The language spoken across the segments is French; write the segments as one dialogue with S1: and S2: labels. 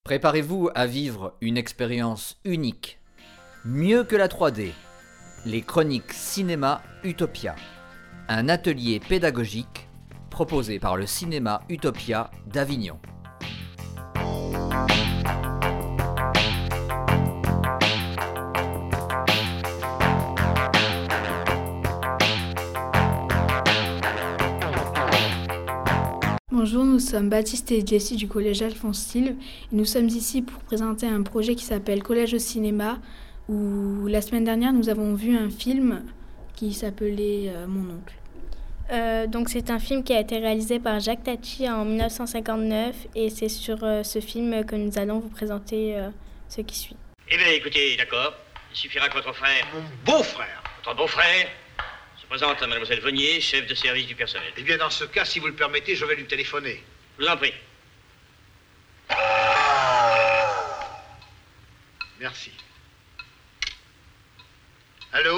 S1: Préparez-vous à vivre une expérience unique, mieux que la 3D, les chroniques cinéma Utopia, un atelier pédagogique proposé par le cinéma Utopia d'Avignon.
S2: Bonjour, nous sommes Baptiste et Jessie du collège Alphonse Sylve et nous sommes ici pour présenter un projet qui s'appelle Collège au cinéma où la semaine dernière nous avons vu un film qui s'appelait Mon oncle.
S3: Donc c'est un film qui a été réalisé par Jacques Tati en 1959 et c'est sur ce film que nous allons vous présenter ce qui suit.
S4: Eh bien écoutez, d'accord, il suffira que votre frère, mon beau-frère, votre beau-frère, se présente à mademoiselle Vonnier, chef de service du personnel.
S5: Eh bien dans ce cas, si vous le permettez, je vais lui téléphoner.
S4: Je vous en prie.
S5: Merci. Allô ?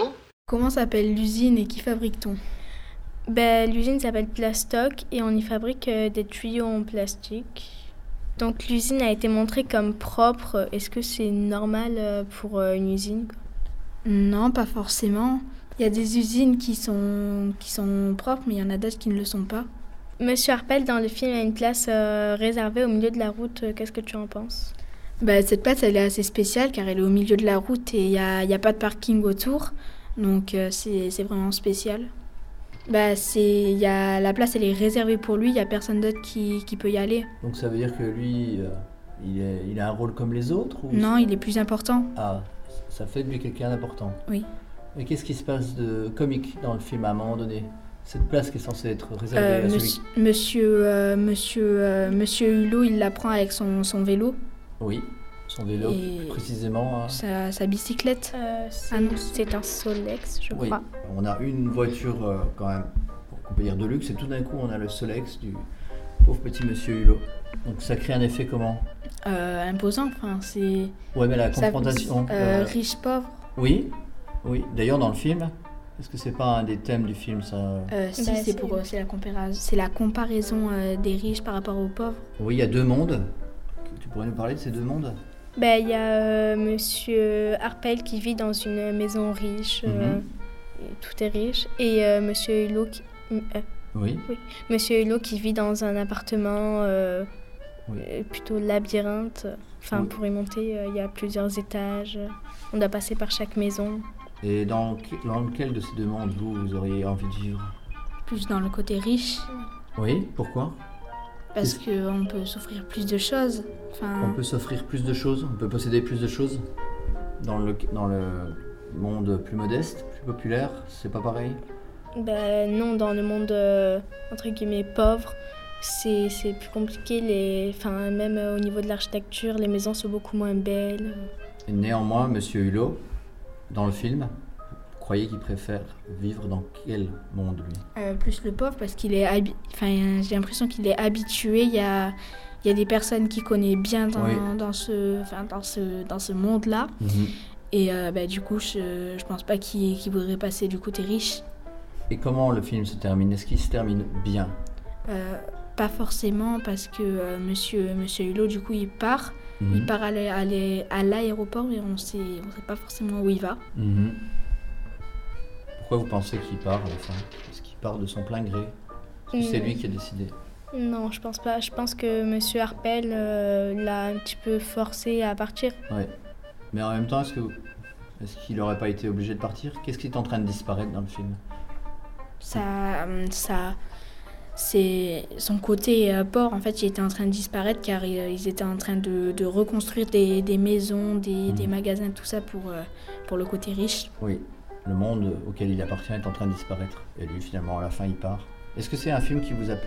S2: Comment s'appelle l'usine et qui fabrique-t-on ?
S3: L'usine s'appelle Plastoc et on y fabrique des tuyaux en plastique. Donc l'usine a été montrée comme propre. Est-ce que c'est normal pour une usine ?
S2: Non, pas forcément. Il y a des usines qui sont propres, mais il y en a d'autres qui ne le sont pas.
S3: Monsieur Harpel, dans le film, a une place réservée au milieu de la route. Qu'est-ce que tu en penses ?
S2: Cette place, elle est assez spéciale car elle est au milieu de la route et il y a pas de parking autour. Donc c'est vraiment spécial. La place, elle est réservée pour lui. Il n'y a personne d'autre qui peut y aller.
S6: Donc ça veut dire que lui, il a un rôle comme les autres ou...
S2: Non, il est plus important.
S6: Ah, ça fait de lui quelqu'un d'important.
S2: Oui.
S6: Et qu'est-ce qui se passe de comique dans le film à un moment donné ? Cette place qui est censée être réservée à celui...
S2: Monsieur Hulot, il la prend avec son vélo.
S6: Oui, son vélo,
S2: Et
S6: plus précisément. Hein.
S2: Sa bicyclette.
S3: C'est un Solex, je crois.
S6: On a une voiture quand même, qu'on peut dire de luxe, et tout d'un coup on a le Solex du pauvre petit monsieur Hulot. Donc ça crée un effet comment ?
S2: Imposant, enfin c'est...
S6: Ouais, mais la confrontation...
S2: riche-pauvre.
S6: Oui. D'ailleurs dans le film, est-ce que c'est pas un des thèmes du film ça ?
S2: C'est la comparaison des riches par rapport aux pauvres.
S6: Oui, il y a deux mondes. Tu pourrais nous parler de ces deux mondes ?
S3: Il y a Monsieur Harpel qui vit dans une maison riche, et tout est riche, et Monsieur Hulot Monsieur Hulot qui vit dans un appartement plutôt labyrinthe. Enfin, pour y monter, il y a plusieurs étages. On doit passer par chaque maison.
S6: Et dans lequel de ces deux mondes vous auriez envie de vivre ?
S2: Plus dans le côté riche.
S6: Oui, pourquoi ?
S2: Parce qu'on peut s'offrir plus de choses.
S6: On peut s'offrir plus de choses, on peut posséder plus de choses. Dans le monde plus modeste, plus populaire, c'est pas pareil ?
S3: Non, dans le monde entre guillemets pauvre, c'est plus compliqué. Même au niveau de l'architecture, les maisons sont beaucoup moins belles.
S6: Et néanmoins, Monsieur Hulot, dans le film, vous croyez qu'il préfère vivre dans quel monde, lui ?
S2: Plus le pauvre, parce qu'il est j'ai l'impression qu'il est habitué. Il y a des personnes qu'il connaît bien dans ce monde-là. Et du coup, je pense pas qu'il voudrait passer du côté riche.
S6: Et comment le film se termine ? Est-ce qu'il se termine bien ?
S2: Pas forcément, parce que Monsieur Hulot, du coup, il part. Il part à l'aéroport, mais on sait pas forcément où il va.
S6: Pourquoi vous pensez qu'il part à la fin ? Est-ce qu'il part de son plein gré ? Est-ce que c'est lui qui a décidé ?
S3: Non, je pense pas. Je pense que Monsieur Harpel l'a un petit peu forcé à partir.
S6: Oui. Mais en même temps, est-ce qu'il n'aurait pas été obligé de partir ? Qu'est-ce qui est en train de disparaître dans le film ?
S2: C'est son côté port, en fait, il était en train de disparaître car ils étaient en train de reconstruire des maisons, des magasins, tout ça pour le côté riche.
S6: Oui, le monde auquel il appartient est en train de disparaître. Et lui, finalement, à la fin, il part. Est-ce que c'est un film qui vous a plu ?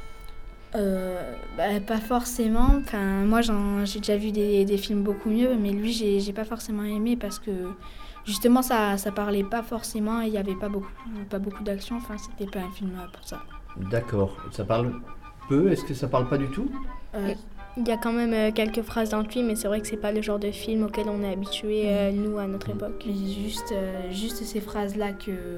S2: Pas forcément. Enfin, moi, j'ai déjà vu des films beaucoup mieux, mais lui, j'ai pas forcément aimé parce que justement, ça parlait pas forcément et il y avait pas beaucoup d'action. Enfin, c'était pas un film pour ça.
S6: D'accord. Ça parle peu ? Est-ce que ça parle pas du tout ?
S3: Il y a quand même quelques phrases dans le film, mais c'est vrai que c'est pas le genre de film auquel on est habitué, nous, à notre époque.
S2: Mais juste ces phrases-là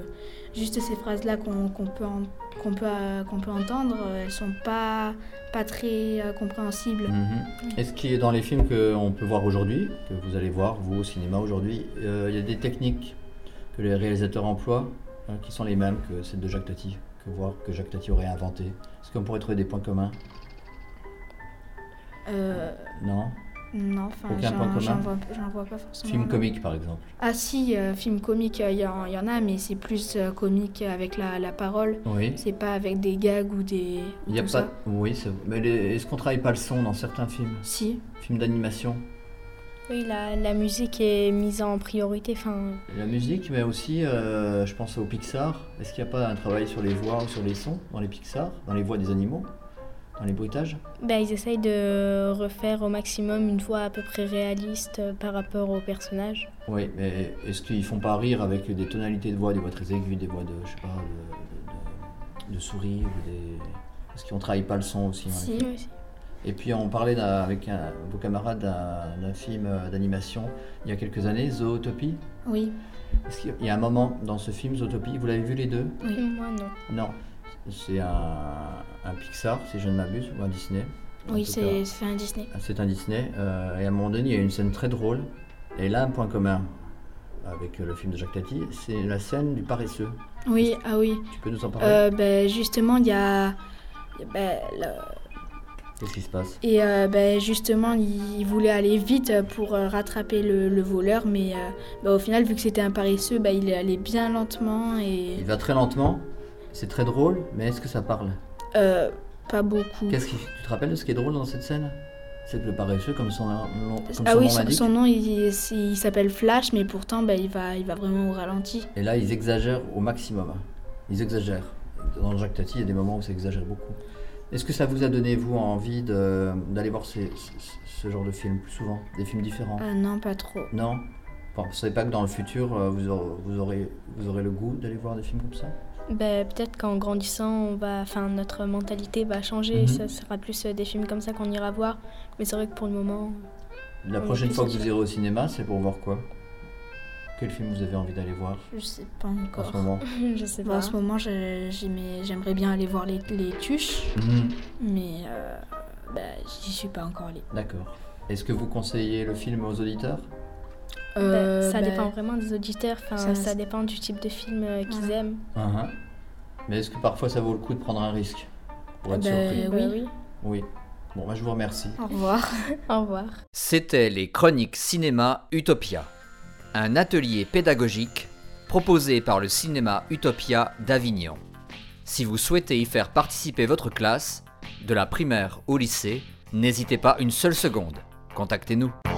S2: qu'on peut entendre, elles sont pas très compréhensibles.
S6: Est-ce qu'il y a dans les films qu'on peut voir aujourd'hui, que vous allez voir, vous, au cinéma aujourd'hui, il y a des techniques que les réalisateurs emploient qui sont les mêmes que celles de Jacques Tati, que Jacques Tati aurait inventées? Est-ce qu'on pourrait trouver des points communs? Non.
S2: Non, enfin,
S6: Aucun point commun.
S2: j'en vois pas forcément.
S6: Film
S2: non.
S6: comique, par exemple.
S2: Ah si, film comique, il y en a, mais c'est plus comique avec la parole.
S6: Oui.
S2: C'est pas avec des gags ou des... ou
S6: Il y a
S2: tout
S6: pas.
S2: ça.
S6: Oui, mais est-ce qu'on travaille pas le son dans certains films?
S2: Si.
S6: Films d'animation.
S3: Oui, la musique est mise en priorité. Enfin,
S6: La musique, mais aussi, je pense au Pixar. Est-ce qu'il n'y a pas un travail sur les voix ou sur les sons dans les Pixar, dans les voix des animaux, dans les bruitages?
S3: ils essayent de refaire au maximum une voix à peu près réaliste par rapport aux personnages.
S6: Oui, mais est-ce qu'ils font pas rire avec des tonalités de voix, des voix très aiguës, des voix de, je sais pas, de souris ou des... Est-ce qu'on travaille pas le son aussi dans les
S2: Si.
S6: films?
S3: Oui,
S6: Et puis on parlait avec vos camarades d'un film d'animation il y a quelques années, Zootopie.
S2: Oui.
S6: Est-ce qu'il y a un moment dans ce film, Zootopie, vous l'avez vu les deux?
S2: Oui.
S3: Moi, non.
S6: Non, c'est un Pixar, si je ne m'abuse, ou un Disney. En
S2: Oui,
S6: tout
S2: c'est
S6: cas,
S2: un Disney.
S6: c'est un Disney. Et à un moment donné, il y a une scène très drôle. Et là, un point commun avec le film de Jacques Tati, c'est la scène du paresseux.
S2: Oui, ah oui.
S6: Tu peux nous en parler?
S2: Justement, il y a...
S6: Qu'est-ce qui se passe?
S2: Et justement, il voulait aller vite pour rattraper le voleur, mais au final, vu que c'était un paresseux, il est allé bien lentement et...
S6: Il va très lentement, c'est très drôle, mais est-ce que ça parle?
S2: Pas beaucoup.
S6: Tu te rappelles de ce qui est drôle dans cette scène? C'est que le paresseux, comme son nom
S2: Ah oui,
S6: l'indique,
S2: son nom, il s'appelle Flash, mais pourtant, il va vraiment au ralenti.
S6: et là, ils exagèrent au maximum. Ils exagèrent. Dans Jacques Tati, il y a des moments où ça exagère beaucoup. Est-ce que ça vous a donné, vous, envie d'aller voir ce genre de films plus souvent? Des films différents?
S2: Non, pas trop.
S6: Non? Enfin, vous ne savez pas que dans le futur, vous aurez le goût d'aller voir des films comme ça?
S3: Peut-être qu'en grandissant, notre mentalité va changer.
S6: Mhm.
S3: Ça sera plus des films comme ça qu'on ira voir. Mais c'est vrai que pour le moment...
S6: La
S3: Oui,
S6: prochaine
S3: plus
S6: fois que vous
S3: différent.
S6: irez au cinéma, c'est pour voir quoi? Quel film vous avez envie d'aller voir
S2: Je sais pas
S6: en
S2: encore.
S6: ce moment?
S3: Je sais
S2: En
S3: pas.
S2: ce moment, j'aimerais bien aller voir les tuches, mais j'y suis pas encore allée.
S6: D'accord. Est-ce que vous conseillez le film aux auditeurs?
S3: Ça dépend vraiment des auditeurs.
S2: ça-
S3: Ça dépend du type de film qu'ils aiment.
S6: Uh-huh. Mais est-ce que parfois ça vaut le coup de prendre un risque pour être surpris?
S2: oui.
S6: Oui. Bon, je vous remercie.
S2: Au revoir.
S3: Au revoir.
S1: C'était les chroniques cinéma Utopia, un atelier pédagogique proposé par le cinéma Utopia d'Avignon. Si vous souhaitez y faire participer votre classe, de la primaire au lycée, n'hésitez pas une seule seconde. Contactez-nous.